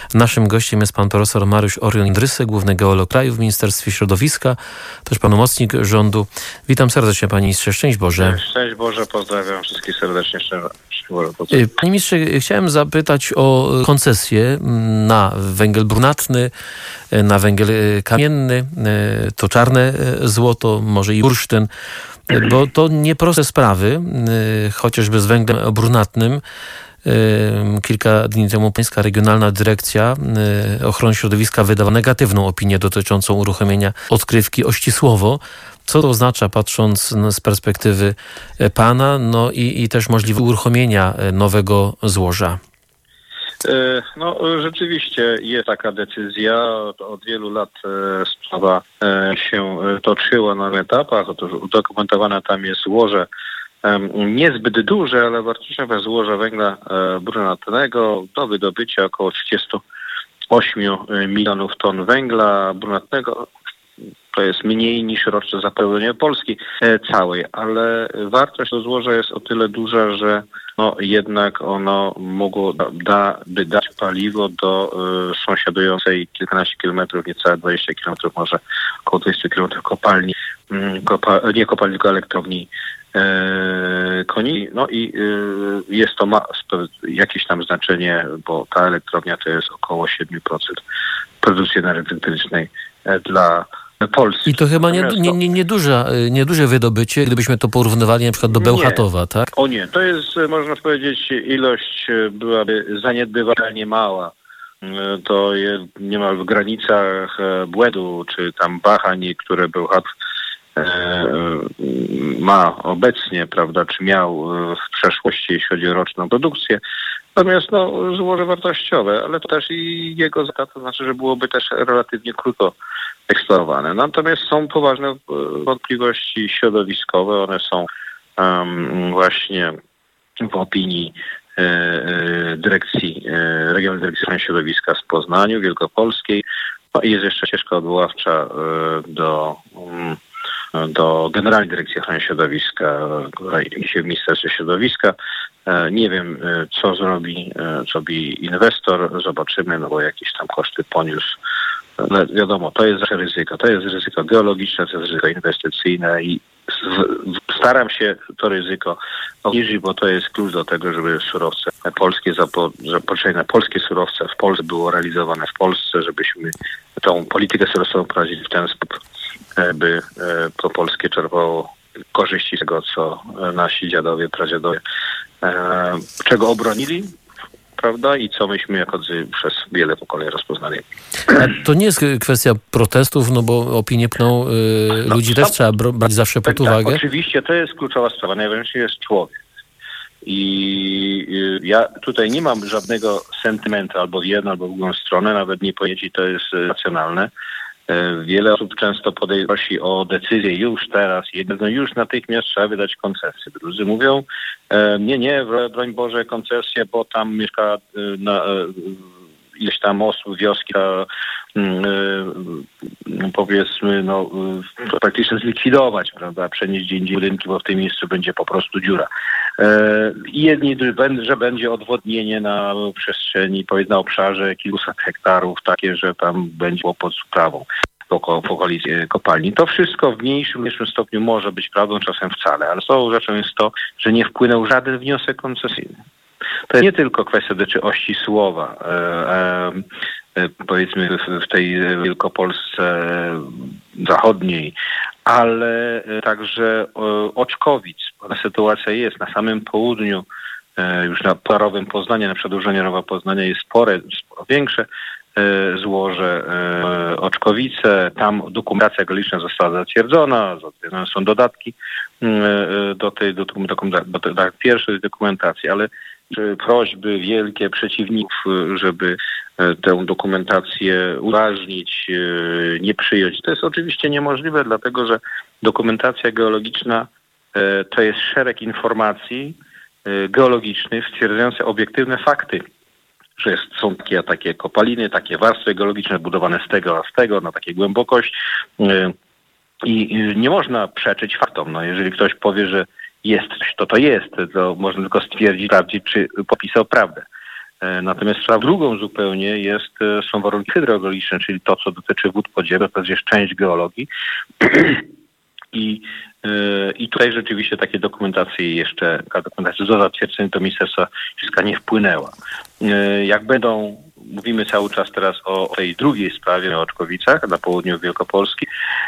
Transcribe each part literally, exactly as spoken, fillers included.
Naszym gościem jest pan profesor Mariusz Orion-Drysek, główny geolog kraju w Ministerstwie Środowiska, też pełnomocnik rządu. Witam serdecznie, panie ministrze. Szczęść Boże. Szczęść Boże, pozdrawiam wszystkich serdecznie. Szczęść Boże, pozdrawiam. Panie ministrze, chciałem zapytać o koncesję na węgiel brunatny, na węgiel kamienny, to czarne złoto, może i bursztyn, bo to nieproste sprawy, chociażby z węglem brunatnym. Kilka dni temu Pańska Regionalna Dyrekcja Ochrony Środowiska wydała negatywną opinię dotyczącą uruchomienia odkrywki Ościsłowo. Co to oznacza, patrząc z perspektywy pana, no i, i też możliwość uruchomienia nowego złoża? No rzeczywiście jest taka decyzja. Od wielu lat sprawa się toczyła na etapach. Otóż udokumentowane tam jest złoże niezbyt duże, ale wartościowe złoże węgla brunatnego do wydobycia około trzydzieści osiem milionów ton węgla brunatnego. To jest mniej niż roczne zapełnienie Polski całej, ale wartość tego złoża jest o tyle duża, że no jednak ono mogło da, by dać paliwo do y, sąsiadującej kilkanaście kilometrów, niecałe dwadzieścia kilometrów, może około dwadzieścia kilometrów kopalni, y, kopa, nie kopalni, tylko elektrowni y, Koni. No i y, jest to ma jakieś tam znaczenie, bo ta elektrownia to jest około siedem procent produkcji energii elektrycznej y, dla Polski. I to chyba nie, nie, nie, nie, duża, nie duże wydobycie, gdybyśmy to porównywali na przykład do Bełchatowa, nie. tak? O nie, to jest, można powiedzieć, ilość byłaby zaniedbywalnie mała. To jest niemal w granicach błędu, czy tam wahań, które Bełchatów ma obecnie, prawda, czy miał w przeszłości, jeśli chodzi o roczną produkcję. Natomiast no, złoże wartościowe, ale to też i jego zakaz, to znaczy, że byłoby też relatywnie krótko eksplorowane. Natomiast są poważne wątpliwości środowiskowe. One są um, właśnie w opinii e, e, dyrekcji, e, Regionalnej Dyrekcji Ochrony Środowiska z Poznaniu, Wielkopolskiej. No i jest jeszcze ścieżka odwoławcza e, do, um, do Generalnej Dyrekcji Ochrony Środowiska, która się w Ministerstwie Środowiska. E, nie wiem, e, co zrobi, e, co robi inwestor. Zobaczymy, no bo jakieś tam koszty poniósł. No wiadomo, to jest ryzyko. To jest ryzyko geologiczne, to jest ryzyko inwestycyjne i staram się to ryzyko obniżyć, bo to jest klucz do tego, żeby surowce polskie, zapotrzebowanie polskie surowce w Polsce było realizowane w Polsce, żebyśmy tą politykę surowcową prowadzili w ten sposób, by to polskie czerpało korzyści z tego, co nasi dziadowie, pradziadowie, czego obronili, prawda? I co myśmy jako przez wiele pokoleń rozpoznali. A to nie jest kwestia protestów, no bo opinie pną yy, no, ludzi też trzeba brać zawsze pod tak, uwagę. Tak, oczywiście, to jest kluczowa sprawa. Najważniejszy jest człowiek. I yy, ja tutaj nie mam żadnego sentymentu albo w jedną, albo w drugą stronę, nawet nie powiedzieć, to jest yy, racjonalne. Yy, wiele osób często prosi o decyzję już teraz, jedno już natychmiast trzeba wydać koncesję. Drudzy mówią, yy, nie, nie, broń Boże koncesję, bo tam mieszka yy, na yy, ileś tam osób, wioski, a, yy, powiedzmy, no, yy, praktycznie zlikwidować, prawda, przenieść gdzie indziej budynki, bo w tym miejscu będzie po prostu dziura. Yy, I jedni, że będzie odwodnienie na przestrzeni, powiedzmy, na obszarze kilkuset hektarów, takie, że tam będzie było pod uprawą w okolicy kopalni. To wszystko w mniejszym, mniejszym stopniu może być prawdą, czasem wcale, ale całą rzeczą jest to, że nie wpłynął żaden wniosek koncesyjny. To jest nie tylko kwestia dotyczy Ościsłowa, e, e, powiedzmy w, w tej Wielkopolsce zachodniej, ale także e, Oczkowic. Sytuacja jest na samym południu, e, już na parowym Poznania, na przedłużeniu rowa Poznania jest spore, sporo większe e, złoże e, Oczkowice. Tam dokumentacja geologiczna została zatwierdzona, zatwierdzone są dodatki e, do tej do, do, do, do, do pierwszej dokumentacji, ale prośby wielkie przeciwników, żeby tę dokumentację uważnić, nie przyjąć. To jest oczywiście niemożliwe, dlatego że dokumentacja geologiczna to jest szereg informacji geologicznych stwierdzających obiektywne fakty, że są takie, takie kopaliny, takie warstwy geologiczne budowane z tego, a z tego, na takiej głębokość. I nie można przeczyć faktom. No, jeżeli ktoś powie, że jest coś, to to jest, to można tylko stwierdzić, sprawdzić, czy popisał prawdę. Natomiast sprawą drugą zupełnie jest, są warunki hydrogeologiczne, czyli to, co dotyczy wód podziemnych, to jest część geologii. I, I tutaj rzeczywiście takie dokumentacje jeszcze, taka dokumentacja do zatwierdzenia do Ministerstwa Środowiska nie wpłynęła. Jak będą, mówimy cały czas teraz o tej drugiej sprawie, o Oczkowicach na południu Wielkopolski,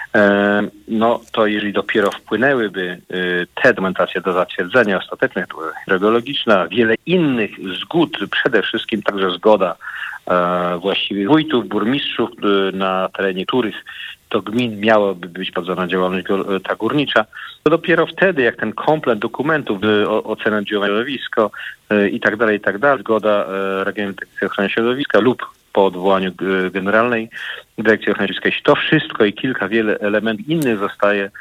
no to jeżeli dopiero wpłynęłyby te dokumentacje do zatwierdzenia ostatecznych, hydrogeologiczna, wiele innych zgód, przede wszystkim także zgoda właściwie wójtów, burmistrzów, na terenie których to gmin miałaby być prowadzona działalność ta górnicza, to dopiero wtedy, jak ten komplet dokumentów, ocena oddziaływania na środowisko i tak dalej, i tak dalej, zgoda Regionalnej Dyrekcji Ochrony Środowiska lub po odwołaniu Generalnej Dyrekcji Ochrony Środowiska, jeśli to wszystko i kilka wiele elementów innych zostaje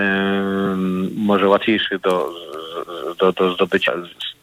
um, może łatwiejszych do, do, do zdobycia,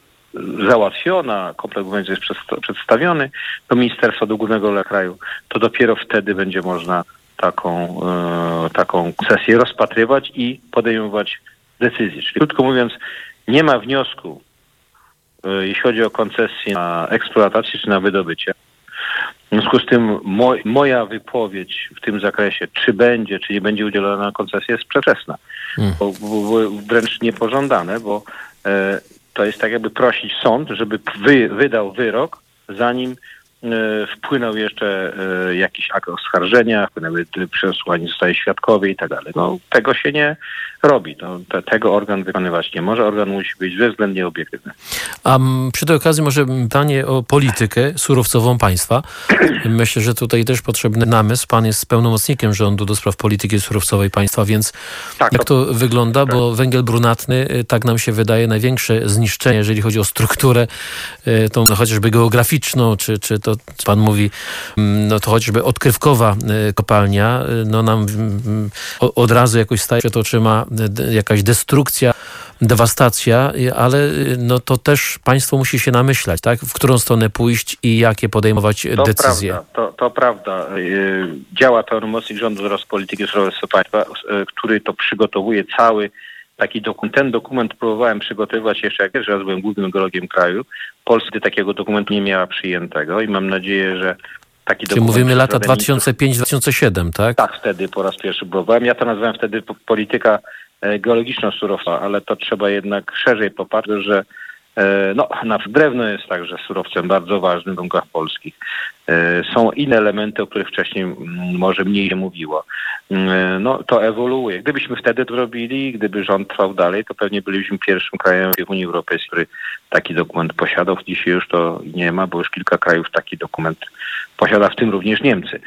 załatwiona, komplet dokumentów jest przedstawiony do Ministerstwa, do Głównego Kraju, to dopiero wtedy będzie można taką, e, taką sesję rozpatrywać i podejmować decyzje. Czyli krótko mówiąc, nie ma wniosku, e, jeśli chodzi o koncesję na eksploatację czy na wydobycie. W związku z tym mo, moja wypowiedź w tym zakresie, czy będzie, czy nie będzie udzielona koncesja, jest przedwczesna. Hmm. Bo, bo, wręcz niepożądane, bo e, to jest tak jakby prosić sąd, żeby wy, wydał wyrok, zanim wpłynął jeszcze jakiś akt oskarżenia, wpłynęły przesłanie zostaje świadkowie i tak dalej. No tego się nie robi. No, te, tego organ wykonywać nie może. Organ musi być bezwzględnie obiektywny. A przy tej okazji może pytanie o politykę surowcową państwa. Myślę, że tutaj też potrzebny namysł. Pan jest pełnomocnikiem rządu do spraw polityki surowcowej państwa, więc tak, jak to, to wygląda? Tak. Bo węgiel brunatny, tak nam się wydaje, największe zniszczenie, jeżeli chodzi o strukturę, tą no, chociażby geograficzną, czy, czy to pan mówi, no to chociażby odkrywkowa kopalnia, no nam od razu jakoś staje przed oczyma jakaś destrukcja, dewastacja, ale no to też państwo musi się namyślać, tak? W którą stronę pójść i jakie podejmować to decyzje. Prawda, to, to prawda. Działa pełnomocnik rządu do spraw polityki surowcowej państwa, który to przygotowuje cały taki dokument. Ten dokument próbowałem przygotowywać jeszcze jak pierwszy raz byłem głównym geologiem kraju. Polska takiego dokumentu nie miała przyjętego i mam nadzieję, że taki Czyli dokument... mówimy lata dwa tysiące piąty do dwa tysiące siódmego, tak? Tak, wtedy po raz pierwszy próbowałem. Ja to nazywałem wtedy polityka geologiczno-surowca, ale to trzeba jednak szerzej popatrzeć, że no, na drewno jest także surowcem bardzo ważnym w warunkach polskich. Są inne elementy, o których wcześniej może mniej się mówiło. No, to ewoluuje. Gdybyśmy wtedy to robili, gdyby rząd trwał dalej, to pewnie bylibyśmy pierwszym krajem w Unii Europejskiej, który taki dokument posiadał. Dzisiaj już to nie ma, bo już kilka krajów taki dokument posiada, w tym również Niemcy.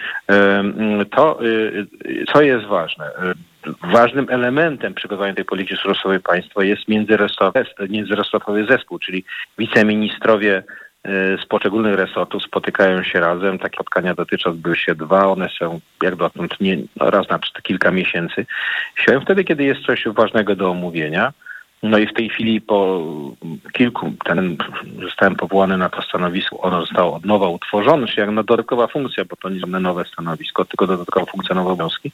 To, co jest ważne, ważnym elementem przygotowania tej polityki surowcowej państwa jest międzyresortowy zespół, czyli wiceministrowie z poszczególnych resortów spotykają się razem. Takie spotkania dotyczą, odbyły się dwa, one są jak dotąd nie, no raz na kilka miesięcy. Sięgają wtedy, kiedy jest coś ważnego do omówienia. No i w tej chwili po kilku, ten, zostałem powołany na to stanowisko, ono zostało od nowa utworzone, czyli jak dodatkowa funkcja, bo to nie jest nowe stanowisko, tylko dodatkowa funkcja, nowe obowiązki,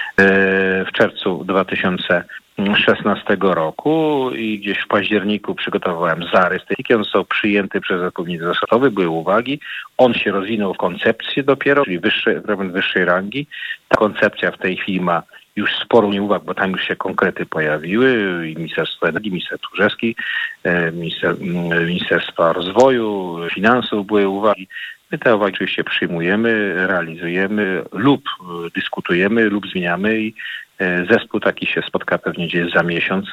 w czerwcu dwa tysiące szesnastego roku i gdzieś w październiku przygotowałem zarys tej, on został przyjęty przez zespół międzyresortowy, były uwagi, on się rozwinął w koncepcję dopiero, czyli wyższej, wyższej rangi. Ta koncepcja w tej chwili ma już sporo uwag, bo tam już się konkrety pojawiły, i Ministerstwo Energii, Minister Tchórzewski, Minister, Ministerstwa Rozwoju, Finansów były uwagi. My te uwagi oczywiście przyjmujemy, realizujemy lub dyskutujemy, lub zmieniamy i zespół taki się spotka pewnie gdzieś za miesiąc.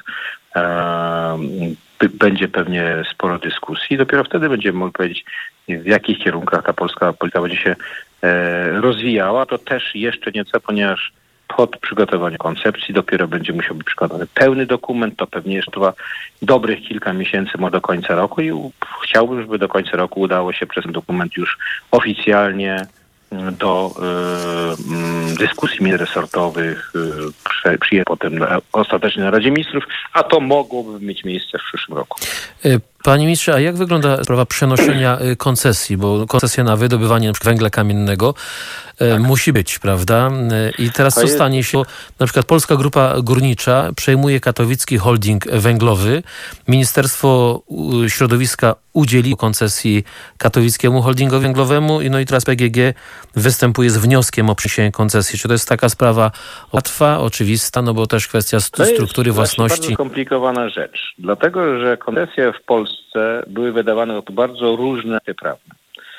Będzie pewnie sporo dyskusji. Dopiero wtedy będziemy mogli powiedzieć, w jakich kierunkach ta polska polityka będzie się rozwijała. To też jeszcze nieco, ponieważ pod przygotowanie koncepcji dopiero będzie musiał być przygotowany pełny dokument. To pewnie jeszcze trwa dobrych kilka miesięcy, może do końca roku i chciałbym, żeby do końca roku udało się przez ten dokument już oficjalnie do y, dyskusji międzyresortowych y, przyjęć potem na, ostatecznie na Radzie Ministrów, a to mogłoby mieć miejsce w przyszłym roku. Panie ministrze, a jak wygląda sprawa przenoszenia koncesji? Bo koncesja na wydobywanie na przykład węgla kamiennego tak. musi być, prawda? I teraz co stanie się? Na przykład Polska Grupa Górnicza przejmuje katowicki holding węglowy. Ministerstwo Środowiska udzieliło koncesji katowickiemu holdingowi węglowemu i no i teraz P G G występuje z wnioskiem o przeniesienie koncesji. Czy to jest taka sprawa łatwa, oczywista, no bo też kwestia st- struktury własności? To jest bardzo skomplikowana rzecz, dlatego że koncesje w Polsce były wydawane w bardzo różne akty prawne.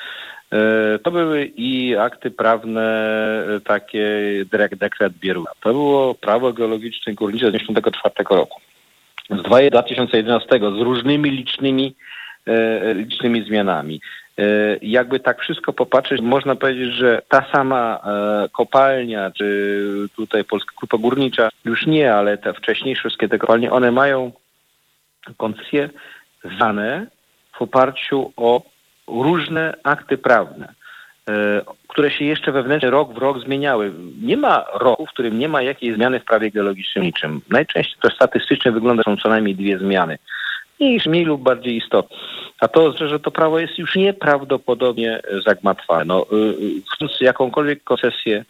To były i akty prawne takie, dekret Bieruta. To było prawo geologiczne i górnicze z dziewięćdziesiątego czwartego roku. Z dwa tysiące jedenastego z różnymi licznymi, licznymi zmianami. Jakby tak wszystko popatrzeć, można powiedzieć, że ta sama kopalnia, czy tutaj Polska Grupa Górnicza, już nie, ale te wcześniejsze wszystkie te kopalnie, one mają koncesje zdane w oparciu o różne akty prawne, które się jeszcze wewnętrznie rok w rok zmieniały. Nie ma roku, w którym nie ma jakiejś zmiany w prawie geologicznym niczym. Najczęściej to statystycznie wygląda, że są co najmniej dwie zmiany. Mniej, mniej lub bardziej istotne. A to oznacza, że to prawo jest już nieprawdopodobnie zagmatwane. No, chcąc jakąkolwiek koncesję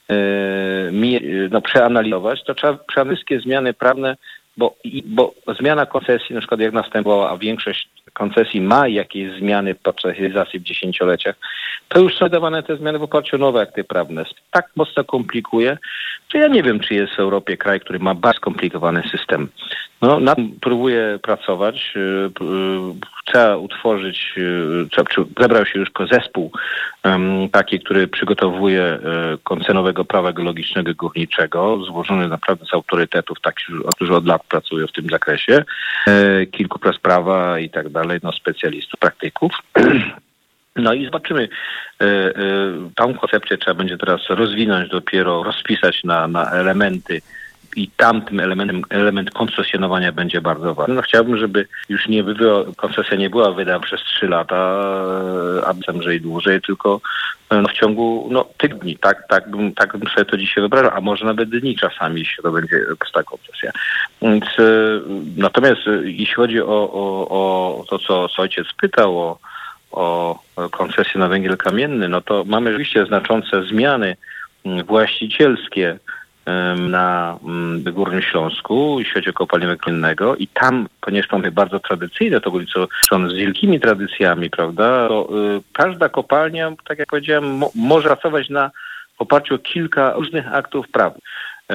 no, przeanalizować, to trzeba przeanalizować wszystkie zmiany prawne, bo, bo zmiana koncesji, na przykład jak następowała, a większość koncesji ma jakieś zmiany podczas realizacji w dziesięcioleciach, to już są wydawane te zmiany w oparciu o nowe akty prawne. Tak mocno komplikuje, że ja nie wiem, czy jest w Europie kraj, który ma bardzo skomplikowany system. No, nad tym próbuję pracować. Trzeba utworzyć, zebrał się już zespół taki, który przygotowuje koncepcję nowego prawa geologicznego i górniczego, złożony naprawdę z autorytetów, takich, którzy od lat pracują w tym zakresie, kilku praw prawa i tak dalej, no specjalistów, praktyków. No i zobaczymy. Tą koncepcję trzeba będzie teraz rozwinąć, dopiero rozpisać na, na elementy i tamtym elementem, element koncesjonowania będzie bardzo ważny. No chciałbym, żeby już nie była, koncesja nie była wydana przez trzy lata, a może i dłużej, tylko no, w ciągu no, tygodni. Tak, tak, bym, tak bym sobie to dzisiaj wyobrażał, a może nawet dni czasami, jeśli to będzie prosta koncesja. Więc, natomiast jeśli chodzi o, o, o to, co, co ojciec pytał o, o koncesję na węgiel kamienny, no to mamy rzeczywiście znaczące zmiany właścicielskie na Górnym Śląsku, jeśli chodzi o kopalnię węgla kamiennego i tam, ponieważ mamy bardzo tradycyjne, to górnictwo z wielkimi tradycjami, prawda, to y, każda kopalnia, tak jak powiedziałem, mo- może pracować na w oparciu o kilka różnych aktów prawnych. Yy,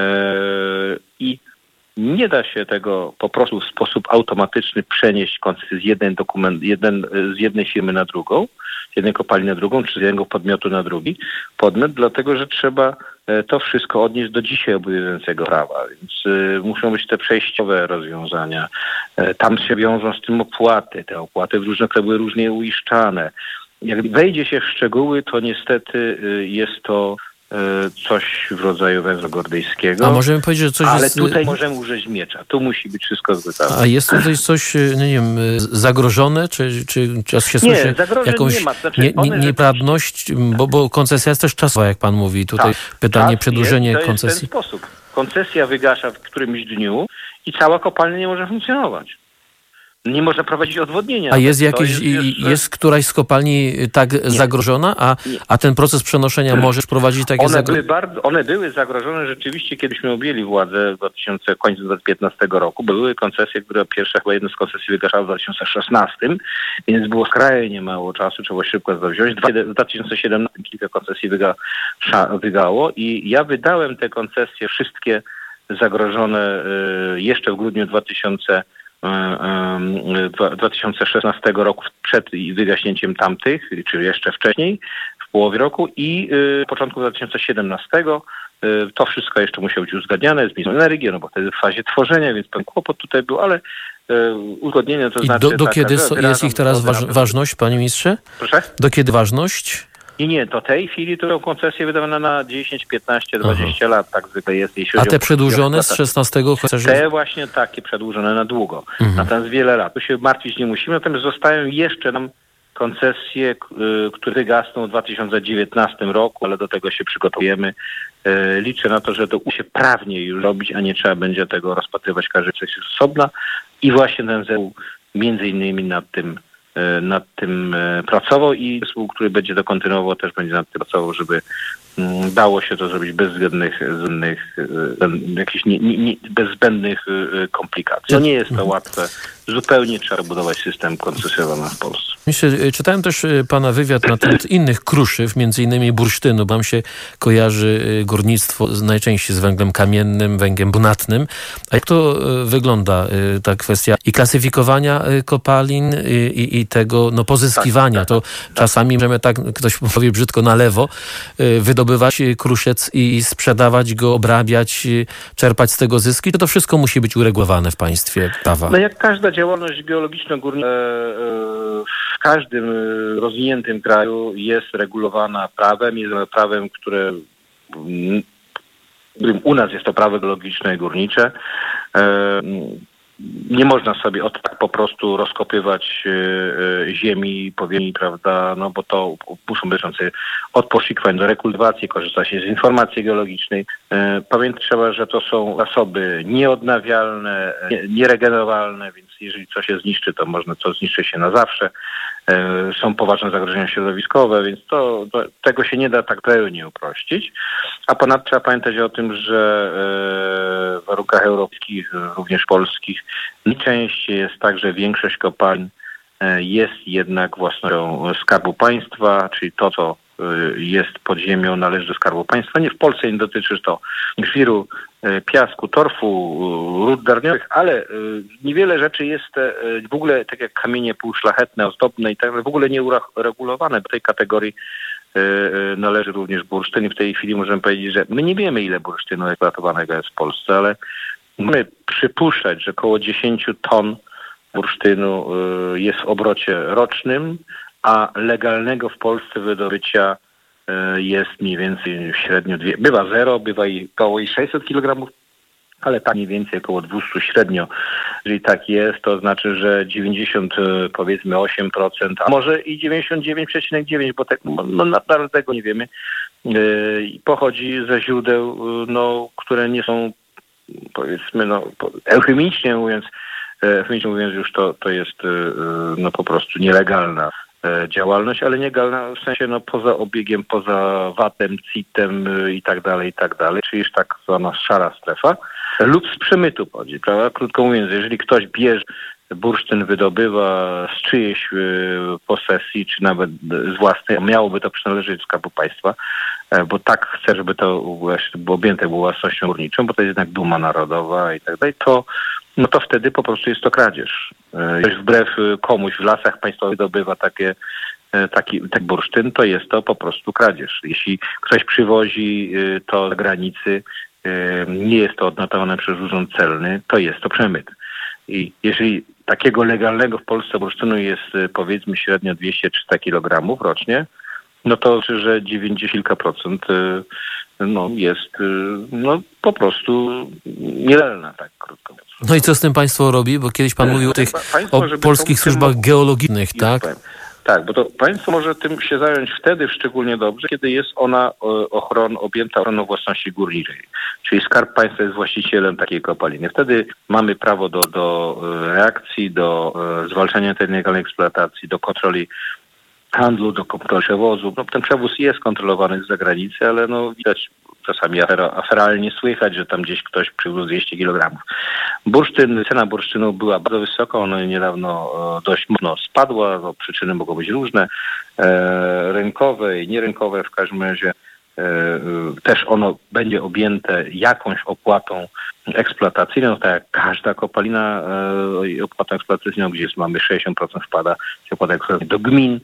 I nie da się tego po prostu w sposób automatyczny przenieść koncesji z, jeden dokument, jeden, z jednej firmy na drugą, z jednej kopalni na drugą, czy z jednego podmiotu na drugi podmiot, dlatego że trzeba to wszystko odnieść do dzisiaj obowiązującego prawa, więc y, muszą być te przejściowe rozwiązania. Y, tam się wiążą z tym opłaty. Te opłaty w różnych krajach były różnie uiszczane. Jak wejdzie się w szczegóły, to niestety y, jest to coś w rodzaju węzła gordyjskiego. A możemy powiedzieć, że coś ale jest... tutaj możemy użyć miecza. Tu musi być wszystko zgodne. A jest tutaj coś, no nie wiem, zagrożone? Czy, czy czas się nie, słyszy jakąś nie ma. Znaczy, nie, nie, nieprawność? Bo, bo koncesja jest też czasowa, jak pan mówi. Tutaj tak, pytanie, przedłużenie jest, to koncesji. Jest w ten sposób. Koncesja wygasza w którymś dniu i cała kopalnia nie może funkcjonować. Nie można prowadzić odwodnienia. A jest jakieś, jest, jest, jest któraś z kopalni tak nie. zagrożona, a, a ten proces przenoszenia może prowadzić takie one zagrożenie? Były bardzo, one były zagrożone rzeczywiście, kiedyśmy objęli władzę w dwa tysiące, końcu dwa tysiące piętnastego roku. Były koncesje, które pierwsza chyba jedna z koncesji wygaszały w dwa tysiące szesnastym, więc było skrajnie mało czasu, trzeba szybko to wziąć. W dwa tysiące siedemnastym kilka koncesji wygasza, wygało i ja wydałem te koncesje wszystkie zagrożone jeszcze w grudniu dwa tysiące dwa tysiące szesnastego roku przed wygaśnięciem tamtych, czy jeszcze wcześniej, w połowie roku i y, początku dwa tysiące siedemnastego y, to wszystko jeszcze musiało być uzgadniane z Ministrem Energii, no bo wtedy w fazie tworzenia, więc ten kłopot tutaj był, ale y, uzgodnienie to I znaczy... do, do taka, kiedy so, jest ich teraz waż, ważność, panie ministrze? Proszę? Do kiedy ważność? Nie, nie, do tej chwili to koncesję wydawane na dziesięć, piętnaście, dwadzieścia Aha. lat, tak zwykle jest. Jeśli A te przedłużone z szesnastego? Chociaż... Te właśnie takie przedłużone na długo, mhm. natomiast wiele lat. Tu się martwić nie musimy, natomiast zostają jeszcze nam koncesje, które wygasną w dwa tysiące dziewiętnastym roku, ale do tego się przygotujemy. Liczę na to, że to uda się prawnie już robić, a nie trzeba będzie tego rozpatrywać każdy coś osobna. I właśnie ten zespół między innymi nad tym, nad tym pracował i zespół, który będzie to kontynuował, też będzie nad tym pracował, żeby dało się to zrobić bez zbędnych, zbędnych, jakichś nie, nie, nie, bez zbędnych komplikacji. No nie jest to łatwe. Zupełnie trzeba budować system koncesjonowany w Polsce. Myślę, czytałem też pana wywiad na temat innych kruszyw, między innymi bursztynu. Nam się kojarzy górnictwo najczęściej z węglem kamiennym, węglem brunatnym. A jak to wygląda, ta kwestia i klasyfikowania kopalin i, i tego no, pozyskiwania? Tak, tak, to tak. Czasami możemy tak, ktoś powie brzydko, na lewo wydobywać kruszec i sprzedawać go, obrabiać, czerpać z tego zyski. To to wszystko musi być uregulowane w państwie prawa. No jak każda działalność geologiczno-górnicza w każdym rozwiniętym kraju jest regulowana prawem, jest prawem, które u nas jest to prawo geologiczne i górnicze. Nie można sobie od tak po prostu rozkopywać ziemi, powierzchni, prawda, no bo to muszą być od poszukiwań do rekultywacji, korzysta się z informacji geologicznej. Pamiętać trzeba, że to są zasoby nieodnawialne, nieregenerowalne, więc jeżeli coś się zniszczy, to można to zniszczy się na zawsze. Są poważne zagrożenia środowiskowe, więc to, to tego się nie da tak pełnie uprościć. A ponadto trzeba pamiętać o tym, że w warunkach europejskich, również polskich, najczęściej jest tak, że większość kopalń jest jednak własnością Skarbu Państwa, czyli to, co jest pod ziemią, należy do Skarbu Państwa. Nie, w Polsce nie dotyczy to żwiru, piasku, torfu, ród darniowych, ale niewiele rzeczy jest w ogóle, tak jak kamienie półszlachetne, ozdobne i tak dalej, w ogóle nie uregulowane. Do tej kategorii należy również bursztyn i w tej chwili możemy powiedzieć, że my nie wiemy, ile bursztynu eksploatowanego jest w Polsce, ale możemy przypuszczać, że około dziesięć ton bursztynu jest w obrocie rocznym, a legalnego w Polsce wydobycia jest mniej więcej średnio dwie, bywa zero, bywa i około sześćset kilogramów, ale tak mniej więcej około dwieście średnio. Jeżeli tak jest, to znaczy, że dziewięćdziesiąt powiedzmy osiem procent, a może i dziewięćdziesiąt dziewięć przecinek dziewięć, bo tak no, naprawdę tego nie wiemy, yy, pochodzi ze źródeł, no, które nie są, powiedzmy, no, eufemicznie mówiąc, eufemicznie mówiąc już to, to jest yy, no, po prostu nielegalna działalność, ale nielegalna w sensie no, poza obiegiem, poza vatem, citem i tak dalej, i tak dalej, czyli już tak zwana szara strefa, lub z przemytu chodzi, prawda? Krótko mówiąc, jeżeli ktoś bierze bursztyn, wydobywa z czyjejś posesji, czy nawet z własnej, miałoby to przynależeć do Skarbu Państwa, bo tak chce, żeby to właśnie było objęte było własnością górniczą, bo to jest jednak duma narodowa i tak dalej, to no to wtedy po prostu jest to kradzież. Ktoś wbrew komuś w lasach państwowych wydobywa takie, taki, taki bursztyn, to jest to po prostu kradzież. Jeśli ktoś przywozi to z granicy, nie jest to odnotowane przez urząd celny, to jest to przemyt. I jeżeli takiego legalnego w Polsce bursztynu jest powiedzmy średnio dwieście trzysta kilogramów rocznie, no to znaczy, że dziewięćdziesiąt kilka procent no, jest no, po prostu nielegalna, tak krótko mówiąc. No i co z tym państwo robi? Bo kiedyś pan mówił o tych państwo, o polskich służbach tym, geologicznych, tak? Powiem. Tak, bo to państwo może tym się zająć wtedy szczególnie dobrze, kiedy jest ona ochron, objęta ochroną własności górniczej. Czyli Skarb Państwa jest właścicielem takiej kopaliny. Wtedy mamy prawo do, do reakcji, do zwalczania tej nielegalnej eksploatacji, do kontroli handlu, do kontroli przewozu. No, ten przewóz jest kontrolowany z zagranicy, ale no widać czasami aferalnie słychać, że tam gdzieś ktoś przywiózł dwieście kilogramów. Bursztyn, cena bursztynu była bardzo wysoka, ona niedawno dość mocno spadła, no, przyczyny mogą być różne, e, rynkowe i nierynkowe, w każdym razie e, też ono będzie objęte jakąś opłatą eksploatacyjną, tak jak każda kopalina e, opłata eksploatacyjna, gdzie jest, mamy sześćdziesiąt procent wpada opłata eksploatacyjna do gmin,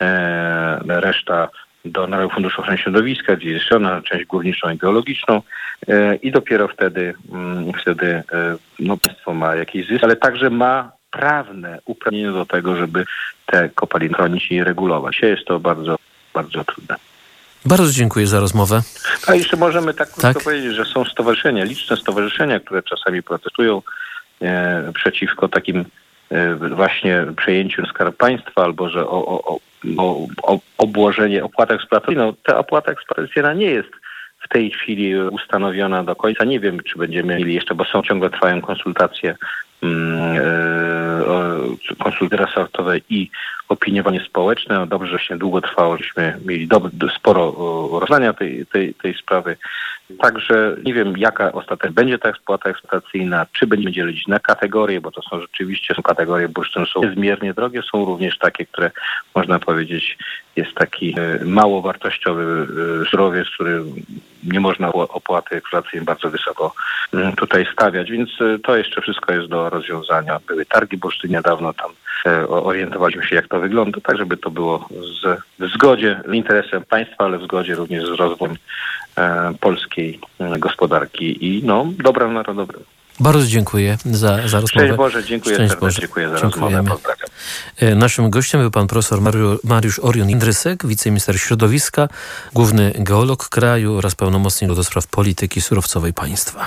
e, reszta do Narodowego Funduszu Ochrony Środowiska, gdzie jest ona część górniczą i geologiczną e, i dopiero wtedy, m, wtedy e, no, państwo ma jakiś zysk, ale także ma prawne uprawnienie do tego, żeby te kopaliny chronić i regulować. Dzisiaj jest to bardzo, bardzo trudne. Bardzo dziękuję za rozmowę. A jeszcze możemy tak krótko tak? powiedzieć, że są stowarzyszenia, liczne stowarzyszenia, które czasami protestują e, przeciwko takim e, właśnie przejęciu Skarbu Państwa albo że o, o, o O, o obłożenie opłatą eksploatacyjną. Ta opłata eksploatacyjna nie jest w tej chwili ustanowiona do końca. Nie wiem, czy będziemy mieli jeszcze, bo są ciągle trwają konsultacje konsultacje resortowe i opiniowanie społeczne. No dobrze, że się długo trwało, żeśmy mieli do, sporo rozwiązania tej, tej, tej sprawy. Także nie wiem, jaka ostatecznie będzie ta spłata eksploatacyjna, czy będzie dzielić na kategorie, bo to są rzeczywiście są kategorie bursztynu, są niezmiernie drogie, są również takie, które można powiedzieć jest taki mało wartościowy surowiec, który nie można opłaty eksploatacyjnej bardzo wysoko tutaj stawiać, więc to jeszcze wszystko jest do rozwiązania. Były targi bursztynu niedawno, tam orientowaliśmy się, jak to wygląda, tak żeby to było z, w zgodzie z interesem państwa, ale w zgodzie również z rozwojem e, polskiej gospodarki i no, dobrem narodowym. Bardzo dziękuję za, za rozmowę. Szczęść Boże, dziękuję Szczęść serdecznie, Boże. dziękuję za Dziękujemy. rozmowę. Pozdrawiam. Naszym gościem był pan profesor Mariusz Orion-Jędrysek, wiceminister środowiska, główny geolog kraju oraz pełnomocnik do spraw polityki surowcowej państwa.